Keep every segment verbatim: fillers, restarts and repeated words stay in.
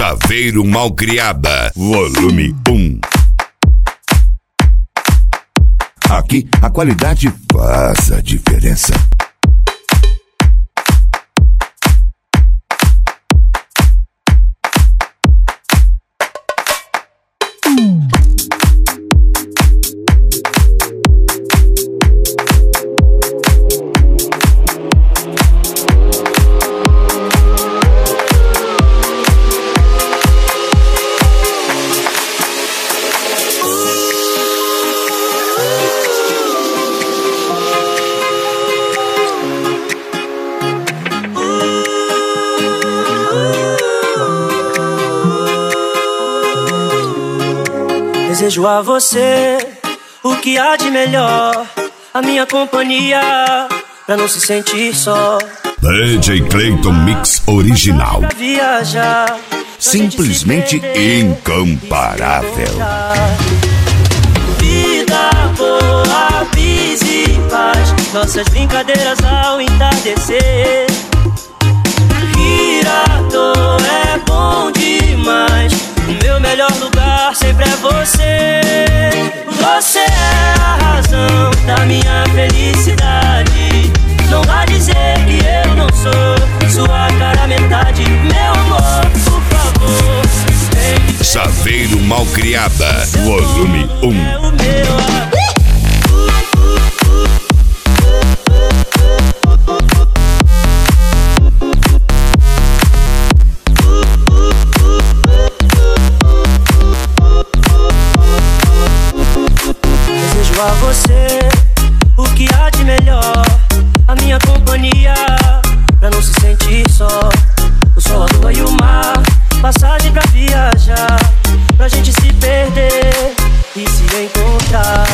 Saveiro Malcriada, volume um. Aqui a qualidade faz a diferença. Desejo a você o que há de melhor, a minha companhia, pra não se sentir só. D J Clayton Mix Original. Pra viajar, pra simplesmente incomparável. Vida boa, paz e paz, nossas brincadeiras ao entardecer. Rir à toa é bom demais, o meu melhor lugar sempre é você. Você é a razão da minha felicidade. Não vá dizer que eu não sou sua cara metade. Meu amor, por favor, vem. Saveiro Malcriada, volume um. É o meu amor. A você o que há de melhor, a minha companhia, pra não se sentir só. O sol, a lua e o mar, passagem pra viajar, pra gente se perder e se encontrar.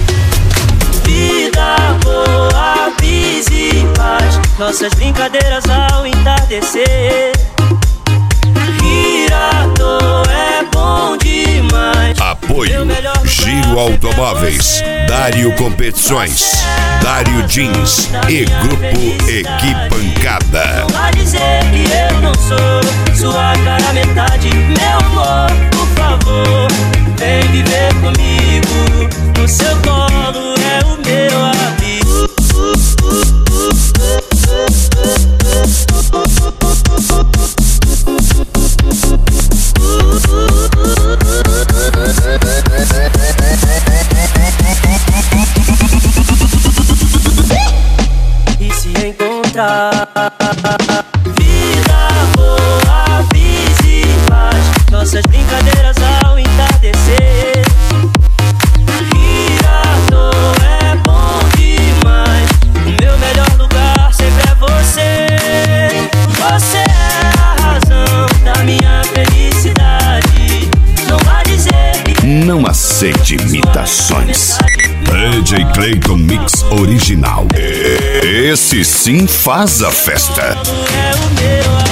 Vida boa, paz e paz, nossas brincadeiras ao entardecer. Rir à toa é bom demais. Apoio Giro Automóveis, Dário Competições, Dário Jeans e Grupo Equipancada. Não vá dizer que eu não sou sua cara metade. Meu amor, por favor, vem viver comigo. No seu colo é o meu aviso. E se encontrar. Vida boa, paz e paz, nossas brincadeiras ao entardecer. Rir à toa é bom demais, o meu melhor lugar sempre é você. Você é a razão da minha felicidade. Não vá dizer que não aceite imitações. D J Clayton Mix Original. Esse sim faz a festa. é o meu